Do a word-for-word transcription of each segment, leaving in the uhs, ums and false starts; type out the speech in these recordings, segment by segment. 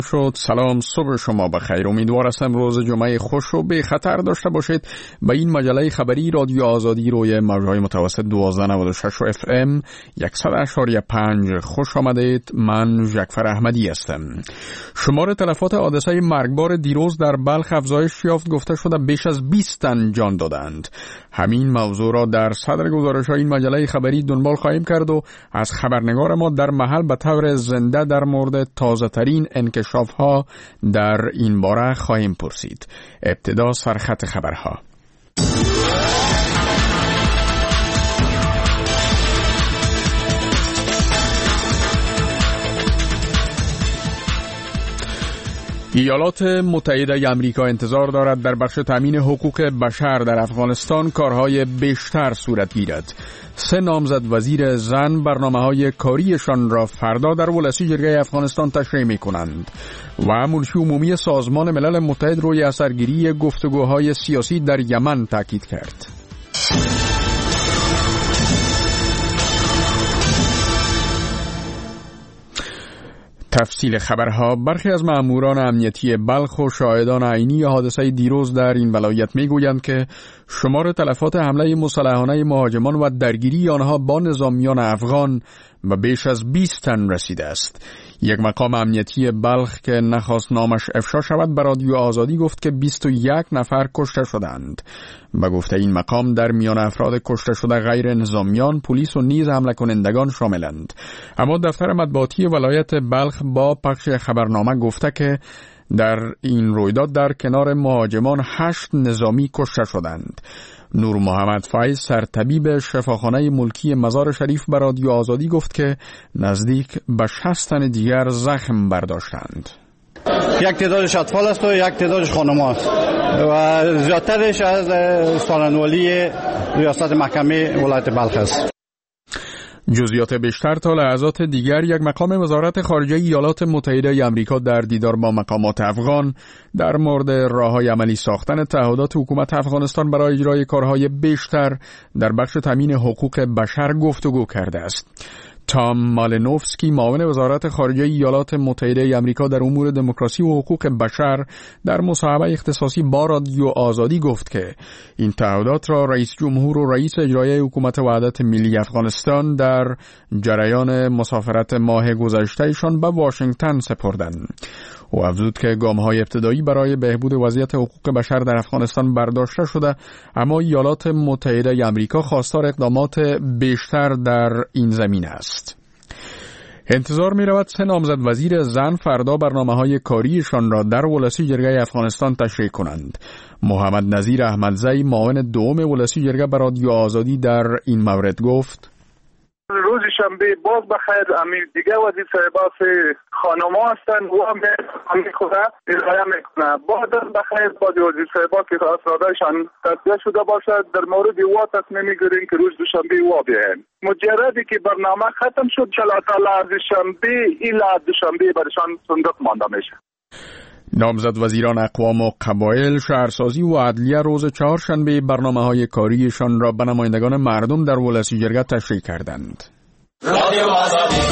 شد. سلام، صبح شما بخیر. امیدوار هستم روز جمعه خوش و بی خطر داشته باشید. به این مجله خبری رادیو آزادی روی موجهای متوسط دوازده نود و شش و اف ام صد و اشاری پنج خوش آمدید. من جعفر احمدی هستم. شمار تلفات حادثه مرگبار دیروز در بلخ افزایش یافت. گفته شده بیش از بیست تن جان دادند. همین موضوع را در صدر گزارش‌های این مجله خبری دنبال خواهیم کرد و از خبرنگار ما در محل به طور زنده در مورد تازه‌ترین انکشاف‌ها در این باره خواهیم پرسید. ابتدا سرخط خبرها. ایالات متحده آمریکا انتظار دارد در بخش تامین حقوق بشر در افغانستان کارهای بیشتر صورت گیرد. سه نامزد وزیر زن برنامه‌های کاریشان را فردا در ولسی جرگه افغانستان تشریح می‌کنند و منشی عمومی سازمان ملل متحد روی اثرگیری گفتگوهای سیاسی در یمن تاکید کرد. تفصیل خبرها. برخی از ماموران امنیتی بلخ و شاهدان عینی حادثه دیروز در این ولایت میگویند که شمار تلفات حمله مسلحانه مهاجمان و درگیری آنها با نظامیان افغان به بیش از بیست تن رسیده است. یک مقام امنیتی بلخ که نخواست نامش افشا شود به رادیو آزادی گفت که بیست و یک نفر کشته شدند. به گفته این مقام در میان افراد کشته شده غیر نظامیان، پلیس و نیز حمله کنندگان شاملند. اما دفتر مطبوعاتی ولایت بلخ با پخش خبرنامه گفته که در این رویداد در کنار مهاجمان هشت نظامی کشته شدند. نور محمد فایز سرطبیب شفاخانه ملکی مزار شریف به رادیو آزادی گفت که نزدیک به شصت تن دیگر زخم برداشتند. یک تعدادش اطفال است و یک تعدادش خانم است و زیادترش از سالنوالی ریاست محکمه ولایت بلخ است. جزئیات بیشتر تا لحظات دیگر. یک مقام وزارت خارجه ایالات متحده آمریکا در دیدار با مقامات افغان در مورد راه‌های عملی ساختن تعهدات حکومت افغانستان برای اجرای کارهای بیشتر در بخش تامین حقوق بشر گفتگو کرده است. تام مالینوفسکی معاون وزارت خارجه ایالات متحده آمریکا در امور دموکراسی و حقوق بشر در مصاحبه اختصاصی با رادیو آزادی گفت که این تعهدات را رئیس جمهور و رئیس اجرایی حکومت وحدت ملی افغانستان در جریان مسافرت ماه گذشتهشان به واشنگتن سپردند. او افزود که گام‌های ابتدایی برای بهبود وضعیت حقوق بشر در افغانستان برداشته شده، اما ایالات متحده آمریکا خواستار اقدامات بیشتر در این زمینه است. انتظار می رود سه نامزد وزیر زن فردا برنامه‌های کاریشان را در ولسی جرگه افغانستان تشریح کنند. محمد نظیر احمدزی معاون دوم ولسی جرگه به رادیو آزادی در این مورد گفت: روز شنبه باز بخیر امیر دیگه وزیر صاحبات خانما هستند و هم همین خوده ارائه میکنه. بعد بخیر باز وزیر صاحبات که اسنادشان تصدیق شده باشد در مورد وا تصمیم میگیریم که روز دوشنبه وا بیاین. مجردی که برنامه ختم شد انشاءالله تعالی از شنبه الی دوشنبه برشان صندوق مانده میشه. نامزد وزیران اقوام و قبایل، شهرسازی و عدلیه روز چهارشنبه برنامه‌های کاریشان را به نمایندگان مردم در ولسی جرگه تشریح کردند. رادیو آزادی.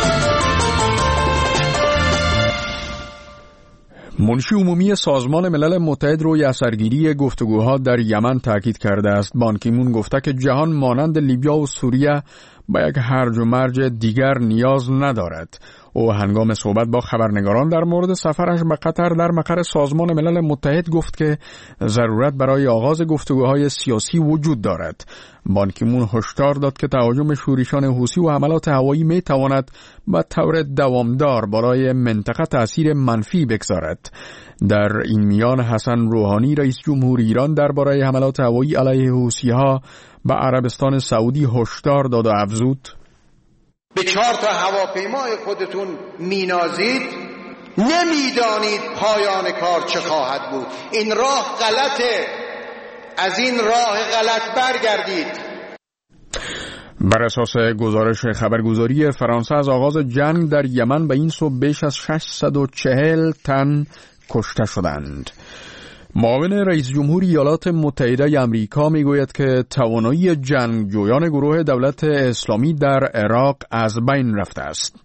منشی عمومی سازمان ملل متحد روی اثرگیری گفتگوها در یمن تاکید کرده است. بان کی مون گفته که جهان مانند لیبیا و سوریه با یک هرج و مرج دیگر نیاز ندارد. او هنگام صحبت با خبرنگاران در مورد سفرش به قطر در مقر سازمان ملل متحد گفت که ضرورت برای آغاز گفتگوهای سیاسی وجود دارد. بان کی مون هشدار داد که تهاجم شورشیان حوثی و حملات هوایی می تواند به طور دوامدار برای منطقه تأثیر منفی بگذارد. در این میان حسن روحانی رئیس جمهور ایران درباره حملات هوایی علیه حوثی‌ها به عربستان سعودی هشدار داد و افزود: به چهار تا هواپیمای خودتون مینازید، نمیدانید پایان کار چه خواهد بود. این راه غلطه، از این راه غلط برگردید. بر اساس گزارش خبرگزاری فرانسه از آغاز جنگ در یمن به این سو بیش از ششصد و چهل تن کشته شدند. معاون رئیس جمهور ایالات متحده آمریکا میگوید که توانایی جنگجویان گروه دولت اسلامی در عراق از بین رفته است.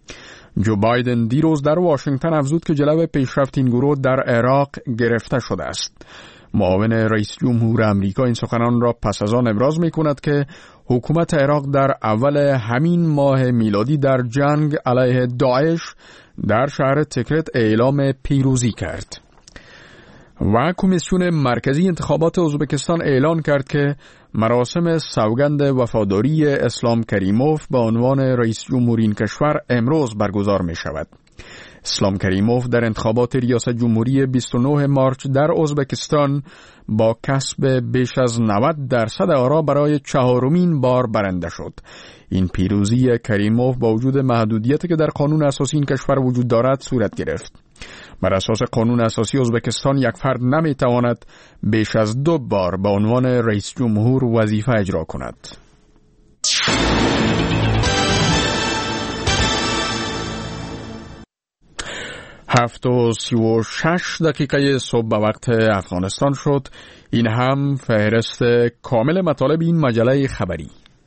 جو بایدن دیروز در واشنگتن افزود که جلو پیشرفت این گروه در عراق گرفته شده است. معاون رئیس جمهور آمریکا این سخنان را پس از آن ابراز می کند که حکومت عراق در اول همین ماه میلادی در جنگ علیه داعش در شهر تکرت اعلام پیروزی کرد. و کمیسیون مرکزی انتخابات ازبکستان اعلان کرد که مراسم سوگند وفاداری اسلام کریموف به عنوان رئیس جمهور این کشور امروز برگزار می شود. اسلام کریموف در انتخابات ریاست جمهوری بیست و نه مارچ در ازبکستان با کسب بیش از نود درصد آرا برای چهارمین بار برنده شد. این پیروزی کریموف با وجود محدودیتی که در قانون اساسی این کشور وجود دارد صورت گرفت. بر اساس قانون اساسی ازبکستان یک فرد نمیتواند بیش از دو بار به عنوان رئیس جمهور وظیفه اجرا کند. هفت و سی و شش دقیقه صبح به وقت افغانستان شد. این هم فهرست کامل مطالب این مجله خبری.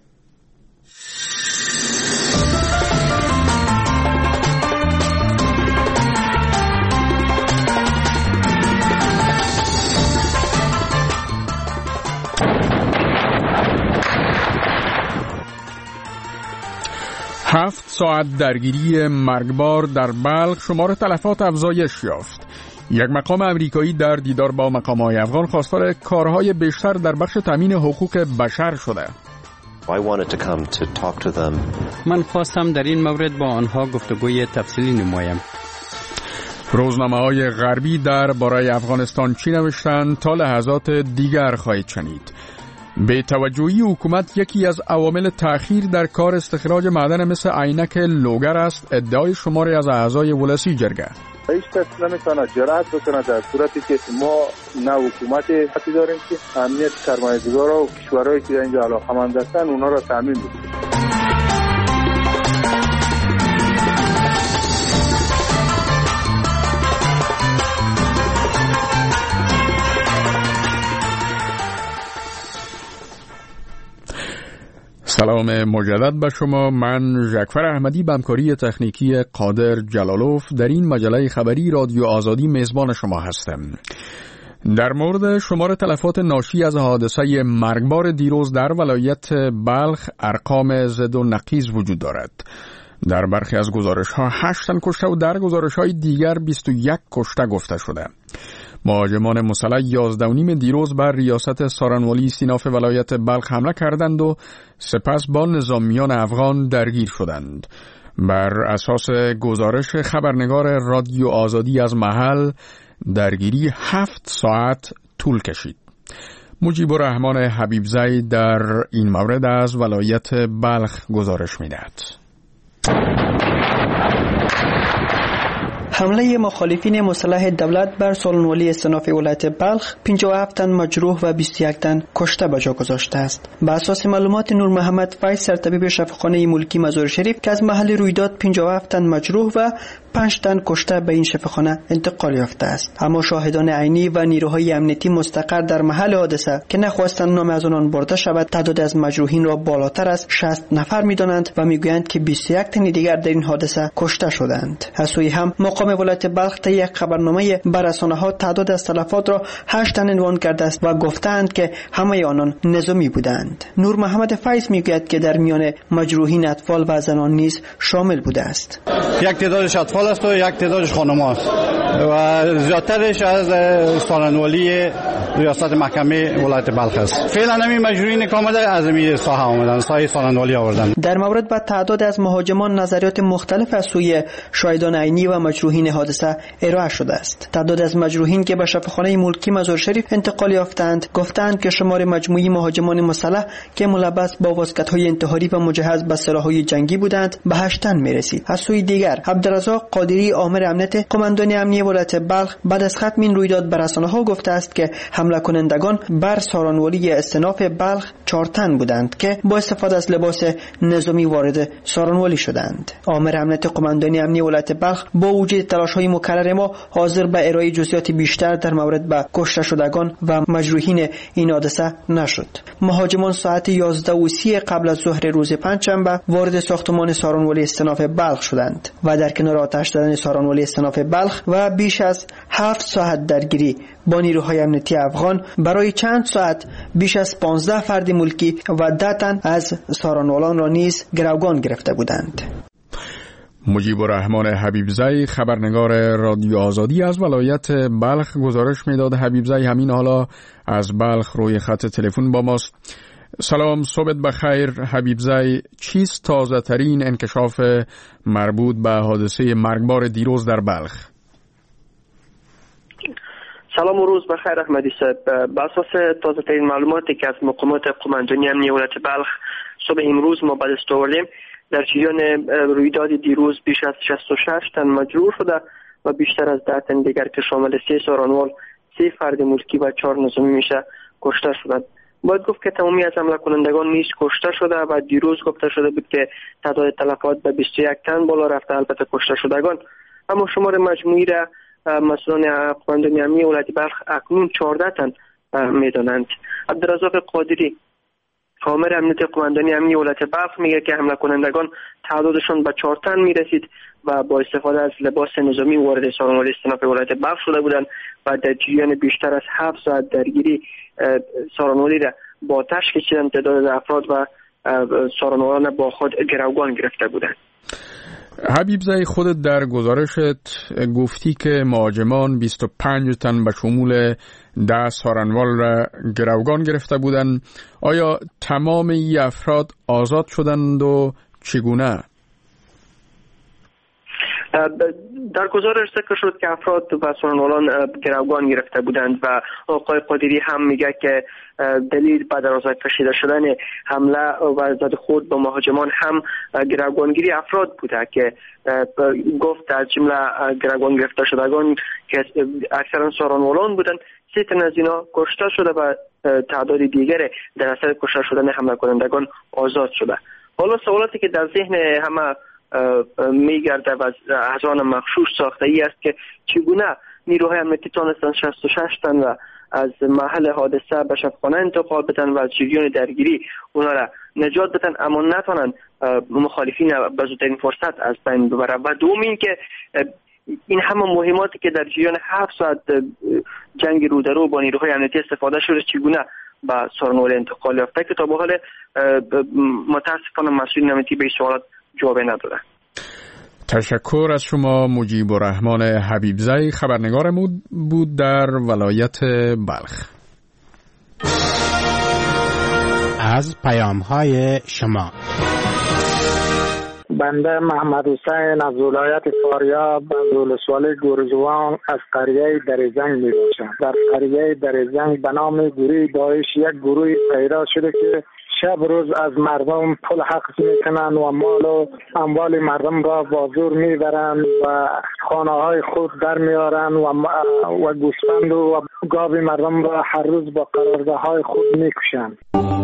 هفت ساعت درگیری مرگبار در بلخ، شمار تلفات افزایش یافت. یک مقام امریکایی در دیدار با مقام‌های افغان خواستار کارهای بیشتر در بخش تامین حقوق بشر شده. I wanted to come to talk to them. من خواستم در این مورد با آنها گفتگوی تفصیلی نمایم. روزنامه‌های غربی در باره افغانستان چی نوشتند تا لحظات دیگر خواهید شنید. به توجهی حکومت یکی از عوامل تأخیر در کار استخراج معدن مثل عینک لوگر است، ادعای شماری از اعضای ولسی جرگه. هیچ کس نمیتونه جرأت بکنه در صورتی که ما نه حکومت حتی داریم که امنیت سرمایه‌گذارا و کشورهایی که اینجا علاقه‌مند هستن اونا را تامین بکنه. سلام مجدد به شما. من ژکفر احمدی به همکاری تکنیکی قادر جلالوف در این مجله خبری رادیو آزادی میزبان شما هستم. در مورد شمار تلفات ناشی از حادثه مرگبار دیروز در ولایت بلخ ارقام زد و نقیض وجود دارد. در برخی از گزارش‌ها هشت تن کشته و در گزارش‌های دیگر بیست و یک کشته گفته شده. مهاجمان مسلح یازده و نیم دیروز بر ریاست سارنوالی استیناف ولایت بلخ حمله کردند و سپس با نظامیان افغان درگیر شدند. بر اساس گزارش خبرنگار رادیو آزادی از محل، درگیری هفت ساعت طول کشید. مجیب الرحمن حبیبزی در این مورد از ولایت بلخ گزارش می‌دهد. حمله مخالفین مسلح دولت بر سالن‌ولی استیناف ولایت بلخ پنجاه و هفت تن مجروح و بیست و یک تن کشته به جا گذاشته است. به اساس معلومات نور محمد فیض سرطبیب شفاخانه ملکی مزار شریف که از محل رویداد پنجاه و هفت تن مجروح و پنج تن کشته به این شفاخانه انتقال یافته است. اما شاهدان عینی و نیروهای امنیتی مستقر در محل حادثه که نخواستند نام از آنان برده شود تعداد از مجروحین را بالاتر از شصت نفر می‌دانند و می‌گویند که بیست و یک تن دیگر در این حادثه کشته شدند. از سوی هم مقام ولایت بلخ طی یک خبرنامه بر رسانه‌ها تعداد از تلفات را هشت تن عنوان کرده است و گفتند که همه آنان نظامی بودند. نور محمد فیض میگوید که در میان مجروحین اطفال و زنان نیز شامل بوده است. یک تعدادش اطفال است و یک تعدادش خانم‌ها است و زیادترش از سالن‌ولی ریاست محکمه ولایت بلخ است. فعلا همین مجروحین کامل از این ساحه آمدن، ساحه سالن‌ولی آوردن. در مورد با تعداد از مهاجمان نظریات مختلف از سوی شاهدان عینی و مجروحین حادثه ارائه شده است. تعداد از مجروحین که به شفاخانه ملکی مزار شریف انتقال یافتند گفتند که شمار مجموعی مهاجمان مسلح که ملبس با واسکت‌های انتحاری و مجهز به سلاح‌های جنگی بودند به هشت تن می‌رسید. از سوی دیگر عبدالرزاق قادری آمر امنیت قماندانی امنیتی ولایت بلخ بعد از ختم این رویداد به رسانه‌ها گفته است که حمله کنندگان بر سارانولی استناف بلخ چهار تن بودند که با استفاده از لباس نظامی وارد سارانولی شدند. آمر امنیت قماندانی امنیتی ولایت بلخ با وجود تلاش‌های مکرر ما حاضر به ارائه جزئیات بیشتر در مورد به کشته شدگان و مجروحین این حادثه نشد. مهاجمان ساعت یازده و سی قبل از ظهر روز پنجشنبه وارد ساختمان سارانولی استناف بلخ شدند و در کنار آتش زدن سارانولی استناف بلخ و بیش از هفت ساعت درگیری با نیروهای امنیتی افغان برای چند ساعت بیش از پانزده فرد ملکی و ده تن از سارانولان را نیز گروگان گرفته بودند. مجیب الرحمن حبیبزی خبرنگار رادیو آزادی از ولایت بلخ گزارش میداد. حبیبزی همین حالا از بلخ روی خط تلفن با ماست. سلام، صبحت بخیر حبیبزی. چیست تازه ترین انکشاف مربوط به حادثه مرگبار دیروز در بلخ؟ سلام و روز بخیر احمدی صاحب. بر اساس تازه ترین معلوماتی که از مقامات قماندانی امنیتی ولایت بلخ صبح امروز ما به دست آوردیم، در جریان رویداد دیروز بیش از شصت و شش تن مجروح شده و بیشتر از ده تن دیگر که شامل سه سارانوال، سه فرد ملکی و چهار نظامی میشه کشته شدند. باید گفت که تمامی از حمله کنندگان نیز کشته شده و دیروز گفته شده بود که تعداد تلفات به بیست و یک تن بالا رفته، البته کشته شدگان اما شمار مجموعی را مسئولان قماندانی امنیتی ولایت بلخ اکنون چهارده تن میدانند. عبدالرزاق قادری آمر امنیتی قماندانی امنیتی ولایت بلخ میگه که حمله کنندگان تعدادشون به چهار تن میرسید و با استفاده از لباس نظامی وارد سارانولی استناف ولایت بلخ شده بودند و در جریان بیشتر از هفت ساعت درگیری سارانولی را با آتش کشیدند. تعداد افراد و سارانولان با خود گروگان گرفته بودند. حبیبزی، خودت در گزارشت گفتی که مهاجمان بیست و پنج تن به شمول ده سارانوال را گروگان گرفته بودند. آیا تمام این افراد آزاد شدند و چگونه؟ در گزارش ذکر شد که افراد و سارانولان گروگان گرفته بودند و آقای قادری هم میگه که دلیل بعد از کشیده شدن حمله و زد خورد با مهاجمان هم گروگانگیری افراد بوده که گفت از جمله گروگان گرفته شدگان که اکثرا سارانولان بودند، سه تن از اینا کشته شده و تعداد دیگر در اثر کشته شدن حمله کنندگان آزاد شده. حالا سوالاتی که در ذهن همه میگرده و از آن مخشوش ساخته ای است که چگونه نیروهای امنیتی تانستن شصت و شش تن و از محل حادثه به شفاخانه انتقال بدن و از جریان درگیری اونا را نجات بدن اما نتونن مخالفین به زودترین فرصت از بین ببرن. و دوم این که این همه مهماتی که در جریان هفت ساعت جنگ رو در رو با نیروهای امنیتی استفاده شده چگونه به سارانولی انتقال یافته که تا به حال متاسفانه مسئولین امنیتی به این سوالات جواب ندادن. تشکر از شما مجیب الرحمن حبیبزی، خبرنگار بود در ولایت بلخ. از پیام‌های شما بنده محمد حسین از ولایت فاریاب از ولسوالی گورجوان از قریه درزنگ می باشم. در قریه درزنگ به نام گروه داعش یک گروه پیدا شده که شب روز از مردم پول حق میکنن و مال و اموال مردم را با زور میبرن و خانه های خود در میارن و و گوسفند و گاو مردم را هر روز با قرارگاه های خود میکشن.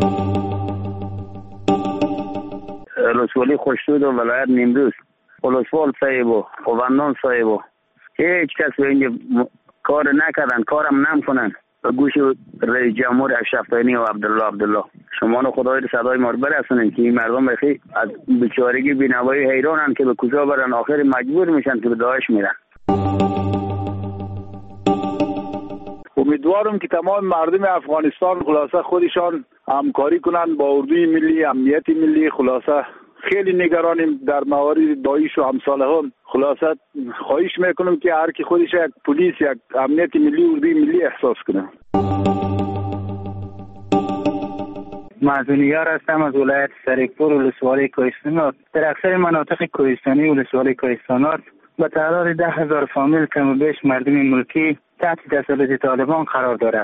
ولسوالی خوشتود و ولایت نیمروز، ولسوال صاحب و قومندان صاحب و هیچ کس به اینجا کار نکردن، کارم نمیکنن. و گوش رئیس جمهور اشرف غنی و عبدالله عبدالله شما رو خدای صدای ما رو برسونین که این مردم بخی از بیچارگی بینوایی حیرانن که به کجا برن، آخر مجبور میشن که به داعش میرن. امیدوارم که تمام مردم افغانستان خلاصه خودشان همکاری کنن با اردوی ملی، امنیت ملی. خلاصه خیلی نگرانیم در موارد داعش و امثال هم. خلاصه خواهش میکنم که هر کی خودش یک پلیس، یک امنیت ملی، اردوی ملی احساس کنه. معزونیار هستم از ولایت سرکپور ولسوالی کوهستانات. در اکثر مناطق کوهستانی ولسوالی کوهستانات با تعداد ده هزار فامیل کم و بیش مردم ملکی تحت تسلط طالبان قرار دارد.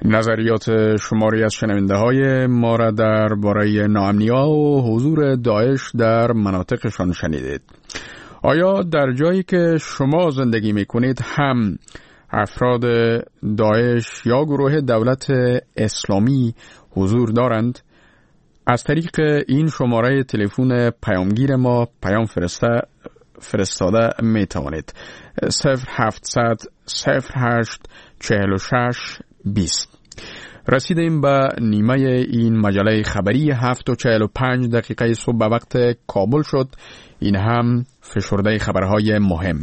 نظریات شماری از شنونده های ما را در باره ناامنی‌ها و حضور داعش در مناطقشان شنیدید. آیا در جایی که شما زندگی میکنید هم افراد داعش یا گروه دولت اسلامی حضور دارند؟ از طریق این شماره تلفن پیامگیر ما پیام فرسته فرستاده می توانید. صفر هفتصد صفر هشت چهل و شش بیست. رسیدیم به نیمه این مجله خبری هفت و چهل و پنج دقیقه صبح به وقت کابل شد. این هم فشرده خبرهای مهم.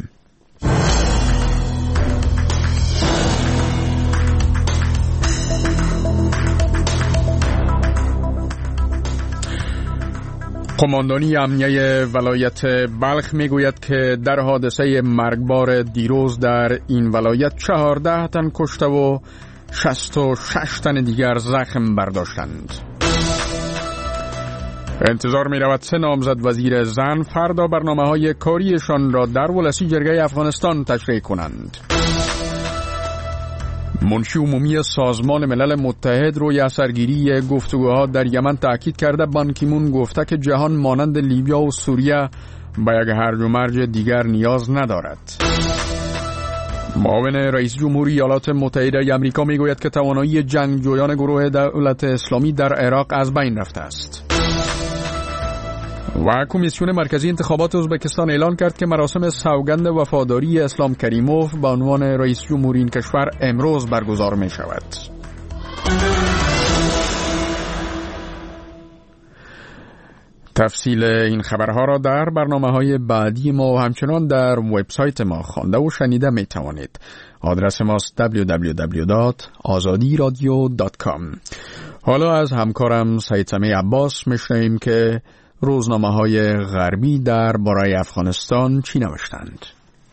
قماندانی امنیه ولایت بلخ میگوید که در حادثه مرگبار دیروز در این ولایت چهارده تن کشته و شصت و شش تن دیگر زخم برداشتند. انتظار می رود سه نامزد وزیر زن فردا برنامه های کاریشان را در ولسی جرگه افغانستان تشریح کنند. منشی عمومی سازمان ملل متحد روی اثرگیری گفتگوها در یمن تاکید کرده. بان کی مون گفته که جهان مانند لیبیا و سوریه به یک هرج و مرج دیگر نیاز ندارد. معاون رئیس جمهوری ایالات متحده آمریکا میگوید که توانایی جنگجویان گروه دولت اسلامی در عراق از بین رفته است. و کمیسیون مرکزی انتخابات ازبکستان اعلان کرد که مراسم سوگند وفاداری اسلام کریموف به عنوان رئیس جمهوری این کشور امروز برگزار می شود. تفصیل این خبرها را در برنامه‌های بعدی ما و همچنان در وبسایت ما خوانده و شنیده می توانید. آدرس ماست دبلیو دبلیو دبلیو دات آزادی رادیو دات کام. حالا از همکارم سید سمیع عباس میشنویم که روزنامه‌های غربی در باره افغانستان چی نوشتند.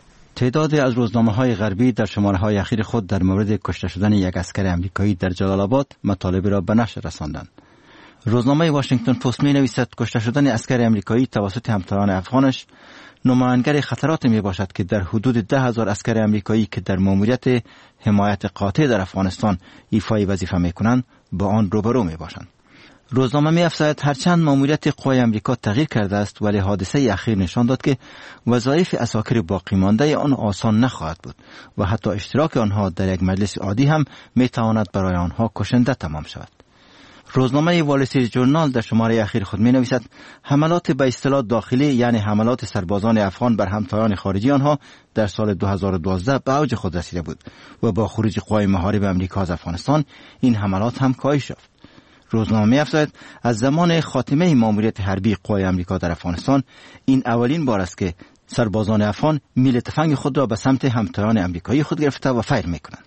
تعدادی از روزنامه‌های غربی در شماره‌های اخیر خود در مورد کشته شدن یک عسکر آمریکایی در جلال آباد مطالب را به نشر رساندند. روزنامه واشنگتن پست می‌نویسد کشته شدن عسکر آمریکایی توسط همتایان افغانش نمایانگر خطرات میباشد که در حدود ده هزار عسکر آمریکایی که در ماموریت حمایت قاطع در افغانستان ایفای وظیفه میکنند با آن روبرو میباشند. روزنامه می‌افزاید هرچند ماموریت قوای آمریکا تغییر کرده است ولی حادثه اخیر نشان داد که وظایف عساکر باقی مانده آن آسان نخواهد بود و حتی اشتراک آنها در یک مجلس عادی هم میتواند برای آنها کشنده تمام شود. روزنامه وال استریت ژورنال در شماره اخیر خود می نویسد حملات به اصطلاح داخلی یعنی حملات سربازان افغان بر همتایان خارجی آنها در سال دو هزار و دوازده به اوج خود رسیده بود و با خروج قوای محارب آمریکا از افغانستان این حملات هم کاهش یافت. روزنامه می افزاید از زمان خاتمه ماموریت حربی قوای آمریکا در افغانستان این اولین بار است که سربازان افغان میل تفنگ خود را به سمت همتایان آمریکایی خود گرفته و فیر میکنند.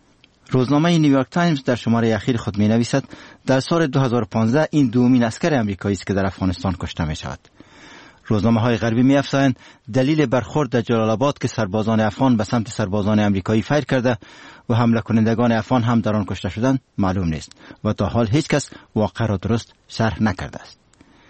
روزنامه نیویورک تایمز در شماره اخیر خود می نویسد در سال دو هزار و پانزده این دومین عسکر آمریکایی است که در افغانستان کشته می شود. روزنامه های غربی می افزایند دلیل برخورد در جلال آباد که سربازان افغان به سمت سربازان آمریکایی فیر کرده و حمله کنندگان افغان هم در آن کشته شدند معلوم نیست و تا حال هیچ کس واقعه را درست شرح نکرده است.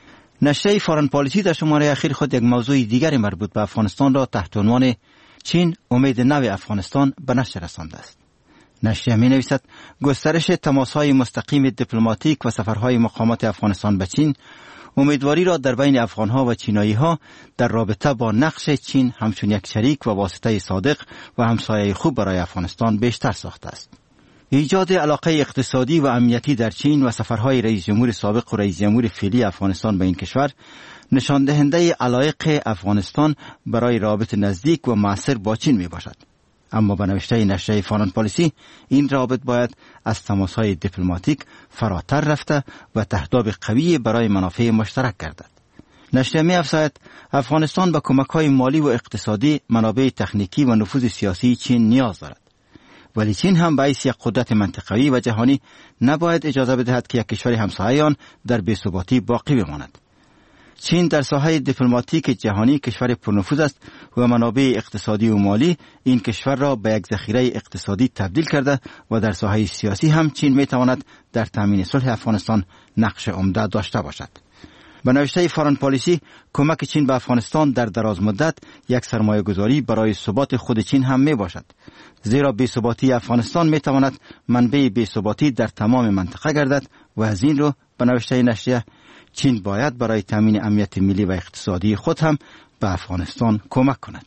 نشریه فارن پالیسی در شماره اخیر خود یک موضوع دیگری مربوط به افغانستان را تحت عنوان چین امید نو افغانستان به نشر رسانده است. نشریه می نویسد گسترش تماس‌های مستقیم دیپلماتیک و سفرهای مقامات افغانستان به چین امیدواری را در بین افغانها و چینایی‌ها در رابطه با نقش چین همچون یک شریک و واسطه صادق و همسایه خوب برای افغانستان بیشتر ساخته است. ایجاد علاقه اقتصادی و امنیتی در چین و سفرهای رئیس جمهور سابق و رئیس جمهور فعلی افغانستان به این کشور نشان دهنده علایق افغانستان برای رابط نزدیک و مؤثر با چین می باشد. اما به نوشته نشریه فارن پالیسی این رابط باید از تماس‌های دیپلماتیک فراتر رفته و تهداب قوی برای منافع مشترک گردد. نشریه می‌افزاید افغانستان به کمک‌های مالی و اقتصادی، منابع تکنیکی و نفوذ سیاسی چین نیاز دارد. ولی چین هم به حیث یک قدرت منطقه‌ای و جهانی نباید اجازه بدهد که یک کشور همسایه آن در بی‌ثباتی باقی بماند. چین در ساحه دیپلماتیک جهانی کشور پرنفوذ است و منابع اقتصادی و مالی این کشور را به یک ذخیره اقتصادی تبدیل کرده و در ساحه سیاسی هم چین میتواند در تامین صلح افغانستان نقش عمده داشته باشد. به نوشته فارن پالیسی، کمک چین به افغانستان در دراز مدت یک سرمایه گذاری برای ثبات خود چین هم می باشد. زیرا بی‌ثباتی افغانستان می تواند منبع بی‌ثباتی در تمام منطقه گردد و از این رو به نوشته نشریه چین باید برای تامین امنیت ملی و اقتصادی خود هم به افغانستان کمک کند.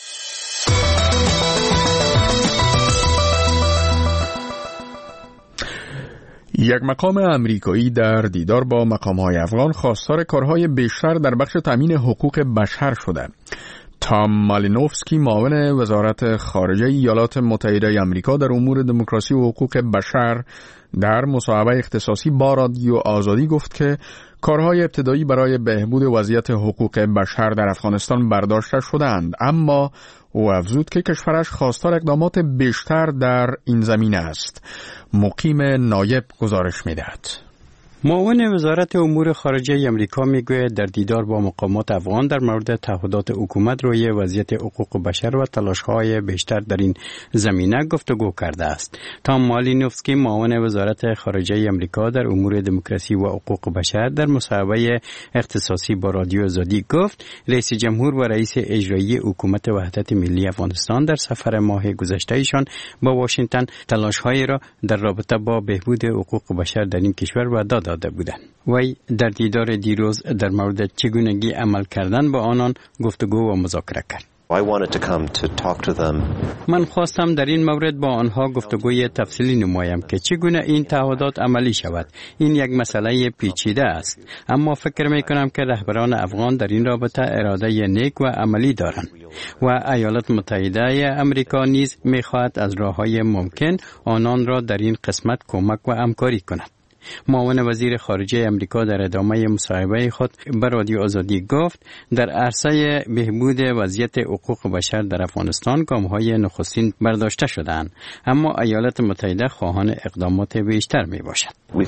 یک مقام امریکایی در دیدار با مقام‌های افغان خواستار کارهای بیشتر در بخش تامین حقوق بشر شده. تام مالینوفسکی معاون وزارت خارجه ایالات متحده آمریکا در امور دموکراسی و حقوق بشر در مصاحبه اختصاصی با رادیو آزادی گفت که کارهای ابتدایی برای بهبود وضعیت حقوق بشر در افغانستان برداشته شدند، اما او افزود که کشورش خواستار اقدامات بیشتر در این زمینه است. مقیم نایب گزارش می‌دهد. معاون وزارت امور خارجه آمریکا میگوید در دیدار با مقامات افغان در مورد تعهدات حکومت روی وضعیت حقوق بشر و تلاش‌های بیشتر در این زمینه گفتگو کرده است. تام مالینوفسکی معاون وزارت خارجه آمریکا در امور دموکراسی و حقوق بشر در مصاحبه اختصاصی با رادیو آزادی گفت رئیس جمهور و رئیس اجرایی حکومت وحدت ملی افغانستان در سفر ماه گذشته ایشان با واشنگتن تلاش‌هایی را در رابطه با بهبود حقوق بشر در این کشور وعده داده بودند. وی در دیدار دیروز در مورد چگونگی عمل کردن با آنان گفتگو و مذاکره کرد. I wanted to come to talk to them. من خواستم در این مورد با آنها گفتگوی تفصیلی نمایم که چگونه این تعهدات عملی شود. این یک مسئله پیچیده است، اما فکر می کنم که رهبران افغان در این رابطه اراده نیک و عملی دارند و ایالات متحده آمریکا نیز می خواهد از راه‌های ممکن آنان را در این قسمت کمک و همکاری کند. معاون وزیر خارجه امریکا در ادامه مصاحبه خود به رادیو آزادی گفت در عرصه بهبود وضعیت حقوق بشر در افغانستان گام‌های نخستین برداشته شده‌اند، اما ایالات متحده خواهان اقدامات بیشتر میباشد.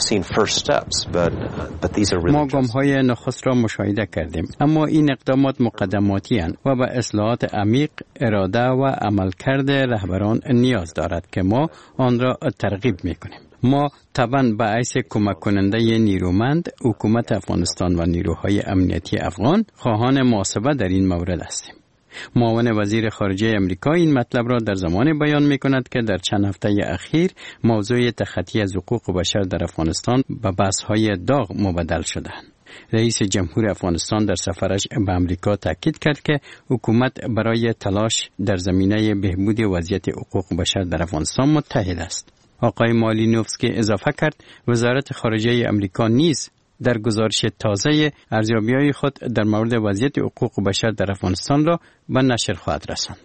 ما گام‌های نخست را مشاهده کردیم، اما این اقدامات مقدماتی اند و به اصلاحات عمیق، اراده و عملکرد رهبران نیاز دارد که ما آن را ترغیب میکنیم. ما طبعاً به حیث کمک کننده نیرومند حکومت افغانستان و نیروهای امنیتی افغان خواهان محاسبه در این مورد هستیم. معاون وزیر خارجه امریکا این مطلب را در زمان بیان می کند که در چند هفته اخیر موضوع تخطی از حقوق بشر در افغانستان به بحث‌های داغ مبدل شدند. رئیس جمهور افغانستان در سفرش به امریکا تاکید کرد که حکومت برای تلاش در زمینه بهبود وضعیت حقوق بشر در افغانستان متحد است. آقای مالینوفسکی اضافه کرد وزارت خارجه امریکا نیز در گزارش تازه ارزیابی‌های خود در مورد وضعیت حقوق بشر در افغانستان را به نشر خواهد رساند.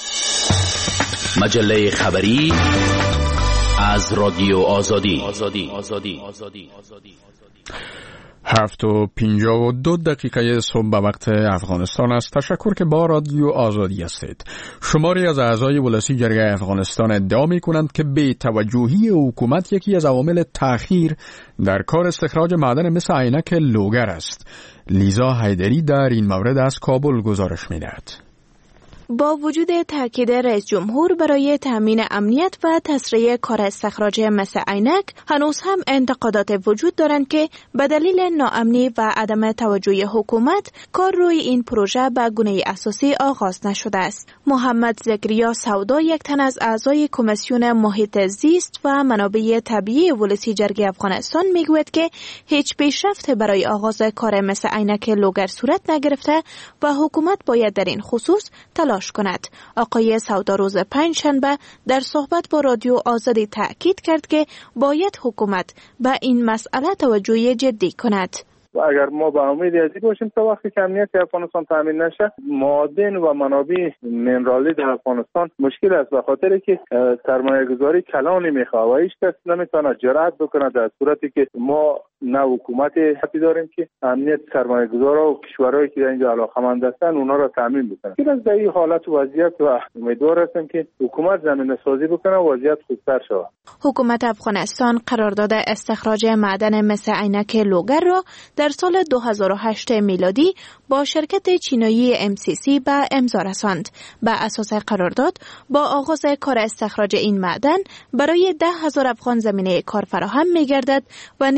مجله خبری از رادیو آزادی. آزادی. آزادی. آزادی. آزادی. هفت و پنجاه و دو دقیقه صبح به وقت افغانستان است. تشکر که با رادیو آزادی هستید. شماری از اعضای ولسی جرگه افغانستان ادعا می کنند که بی توجهی حکومت یکی از عوامل تأخیر در کار استخراج معدن مثل عینک لوگر است. لیزا حیدری در این مورد از کابل گزارش می دهد. با وجود تاکید رئیس جمهور برای تامین امنیت و تسریع کار استخراج مس عینک، هنوز هم انتقادات وجود دارند که به دلیل ناامنی و عدم توجه حکومت کار روی این پروژه به گونه اساسی آغاز نشده است. محمد زکریا سودا، یک تن از اعضای کمیسیون محیط زیست و منابع طبیعی ولسی جرگه افغانستان، میگوید که هیچ پیشرفت برای آغاز کار مس عینک لوگر صورت نگرفته و حکومت باید در این خصوص تلاش کند. آقای سودا روز پنجشنبه در صحبت با رادیو آزادی تأکید کرد که باید حکومت به این مسئله توجه جدی کند. اگر ما با امید ازی باشیم تا وقتی که امنیت افغانستان تامین نشه، معادن و منابع منرالی در افغانستان مشکل است، به خاطر که سرمایه گذاری کلانی میخواه و هیچ کس نمیتونه جرأت بکنه در صورتی که ما نه حکومت حتی داریم که امنیت سرمایه گذارا و کشورهایی که در اینجا علاقمند هستن اونا را تامین بکنه. که از این حالت و وضعیت و امیدوار هستم که حکومت زمینه سازی بکنه و وضعیت خوبتر شود. حکومت افغانستان قرارداد استخراج معدن مس عینک لوگر را در سال دو هزار و هشت میلادی با شرکت چینایی ام سی سی به امضا رساند. به اساس قرارداد با آغاز کار استخراج این معدن برای ده هزار افغان زمینه کار فراهم می‌گردد و نیز این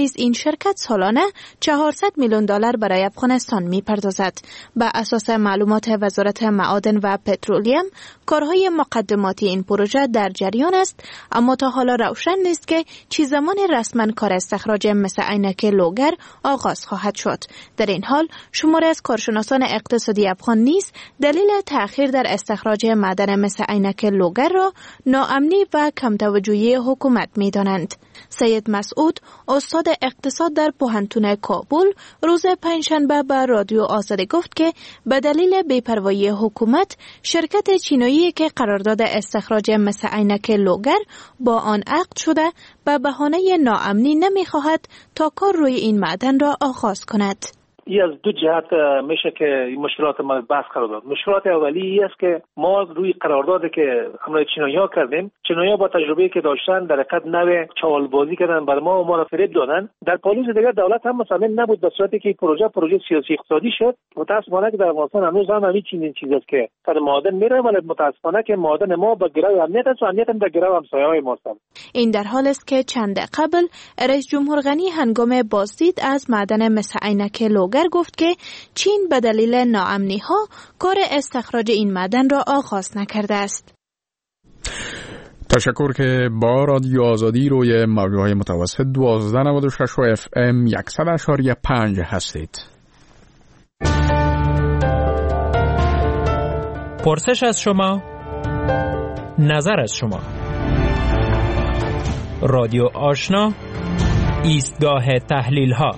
شرکت سالانه چهارصد میلیون دلار برای افغانستان می‌پردازد. بر اساس معلومات وزارت معادن و پترولیم، کارهای مقدماتی این پروژه در جریان است، اما تا حالا روشن نیست که چه زمان رسما کار استخراج مس عینک لوگر آغاز خواهد شد. در این حال شماری از کارشناسان اقتصادی افغان نیز دلیل تأخیر در استخراج معدن مس عینک لوگر را ناامنی و کم توجهی حکومت می‌دانند. سید مسعود، استاد اقتصاد در پوهنتون کابل، روز پنجشنبه به رادیو آزادی گفت که به دلیل بی‌پروایی حکومت، شرکت چینایی که قرارداد استخراج مس عینک لوگر با آن عقد شده به بهانه ناامنی نمی‌خواهد تا کار روی این معدن را آغاز کند. ای از دو جهت میشه که این مشکلات ما بحث قرار داد. مشکلات اولی ای است که ما روی قراردادی که همراه چینایی‌ها کردیم، چینایی‌ها با تجربه‌ای که داشتن در حقیقت نوع چالبازی کردن بر ما و ما را فریب دادن. در پالیس دیگر دولت هم مصمم نبود به صورتی که پروژه پروژه سیاسی اقتصادی شد. متأسفانه که در افغانستان هنوز هم همین چنین چیزی است که در معادن میره، ولی متأسفانه که معادن ما با گرو امنیت است و امنیت هم در گرو همسایه‌های ما است. این در حال است که چند قبل رئیس جمهور غنی هنگام بازدید از معدن مس عینک لوگر گفت که چین به دلیل ناامنی ها کار استخراج این معدن را آغاز نکرده است. تشکر که با رادیو آزادی روی موج‌های متوسط دوازده نود و شش و اف ام صد و پنج هستید. پرسش از شما، نظر از شما. رادیو آشنا، ایستگاه تحلیل ها.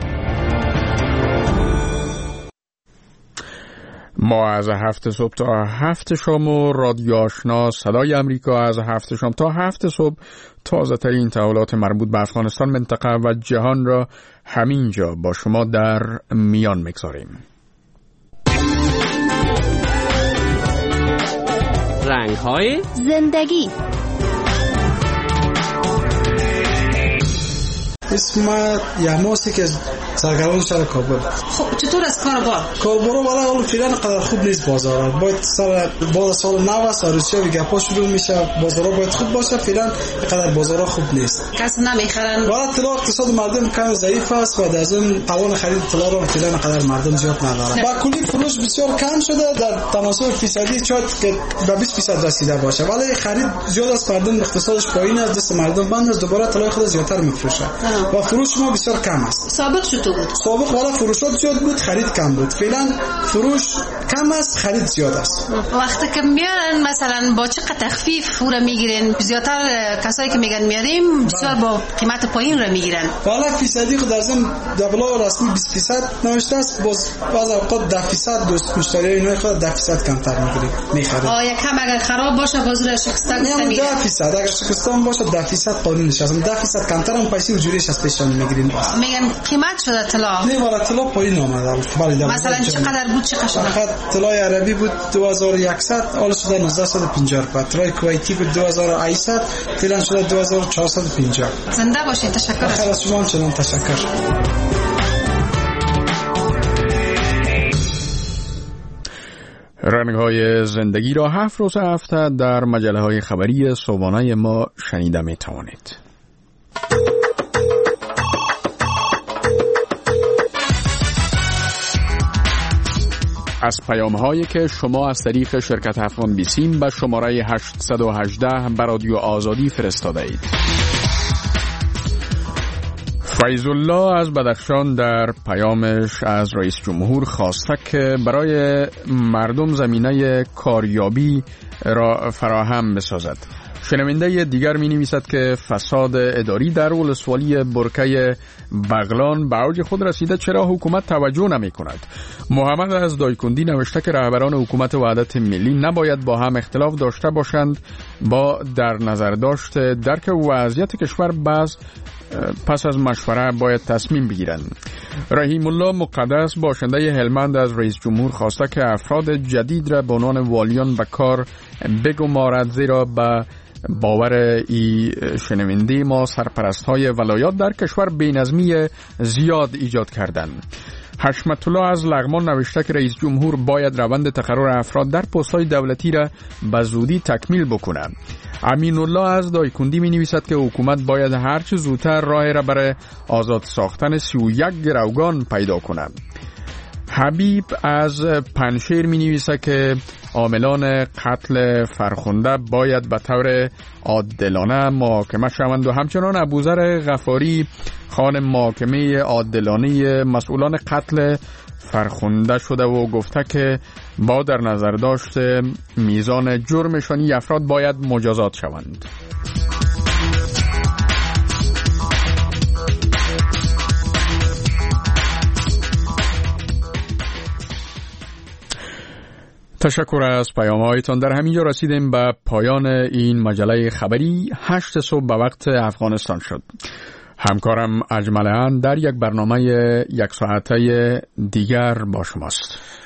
ما از هفت صبح تا هفت شام و رادیو آشنا صدای امریکا از هفت شام تا هفت صبح تازه ترین تحولات مربوط به افغانستان، منطقه و جهان را همینجا با شما در میان میگذاریم. رنگ های زندگی. اسم یاموسی که سرگرم شهر کابل. خب چطور از کاربار؟ کاربار والا اول فعلا قدر خوب نیست بازار. باید سال بعد سال نو سال چه دیگه پا شروع میشه، بازارا باید خوب باشه. فعلا قدر بازارا خوب نیست. کس نمیخرن. والا طلا اقتصاد مردم کم ضعیف است و از اون توان خرید طلا رو فعلا قدر مردم زیاد نداره. با کلی فروش بسیار کم شده، در تناسب فیصدی شاید که به بیست درصد رسیده باشه، ولی خرید زیاد است. مردم اقتصادش پایین است، دست مردم بند است، دوباره طلای خود زیادتر میفروشه و فروش ما بسیار کم است. سابق چطور بود؟ سابق والا فروشات زیاد بود، خرید کم بود. فعلا فروش کم است، خرید زیاد است. وقتی که میارن مثلا با چه تخفیف رو میگیرن؟ زیادتر کسایی که میگن میاریم بسیار با قیمت پایین رو میگیرن. والا فیصدی خود از این دبلا رسمی بیست درصد نوشته است، باز بعض اوقات ده درصد دوست مشتری اینا خود ده درصد کمتر میگیره میخره. آ یکم اگر خراب باشه بازار شکسته میشه. ده درصد اگر شکسته باشه ده درصد قانونش است. ده درصد کمتر هم پیسه وجودیش از پیشان میگیرین. میگن قیمت شده طلا. نه والا طلا پایین اومده. ولی مثلا چقدر بود چقدر شده؟ فقط طلای عربی بود دو هزار و صد، حالا شده نوزده و پنجاه روپیه. طلای کویتی بود دو هزار و هشتصد، فعلا شده دو هزار و چهارصد و پنجاه. زنده باشید. تشکر. خیلی از شما هم چنان تشکر. رنگ‌های زندگی را هفت روز هفته در مجله‌های خبری صبحانه ما شنیده می‌توانید. از پیام‌هایی که شما از طریق شرکت افغان بیسیم به شماره هشت یک هشت به رادیو آزادی فرستاده اید. فیض الله از بدخشان در پیامش از رئیس جمهور خواسته که برای مردم زمینه کاریابی را فراهم بسازد. شنونده دیگر می نویسد که فساد اداری در ولسوالی برکه بغلان به اوج خود رسیده، چرا حکومت توجه نمی کند؟ محمد از دایکندی نوشته که رهبران حکومت وحدت ملی نباید با هم اختلاف داشته باشند، با در نظر داشت درک وضعیت کشور بعض پس از مشوره باید تصمیم بگیرند. رحیم الله مقدس باشنده هلمند از رئیس جمهور خواسته که افراد جدید را به عنوان والیان به کار بگمارد، زیرا به باور ای شنونده ما سرپرست های ولایات در کشور بینظمی زیاد ایجاد کردند. حشمت الله از لغمان نوشته که رئیس جمهور باید روند تقرر افراد در پست‌های دولتی را به زودی تکمیل بکنند. امین الله از دایکندی می نویسد که حکومت باید هرچه زودتر راه را برای آزاد ساختن سی و یک گروگان پیدا کند. حبیب از پنشیر می نویسد که عاملان قتل فرخنده باید به طور عادلانه محاکمه شوند و همچنان ابوذر غفاری خان محاکمه عادلانه مسئولان قتل فرخنده شده و گفته که با در نظر داشت میزان جرمشانی افراد باید مجازات شوند. تشکر از پیام هایتان. در همینجا رسیدیم به پایان این مجله خبری هشت صبح به وقت افغانستان شد. همکارم اجمل هند در یک برنامه یک ساعته دیگر با شماست.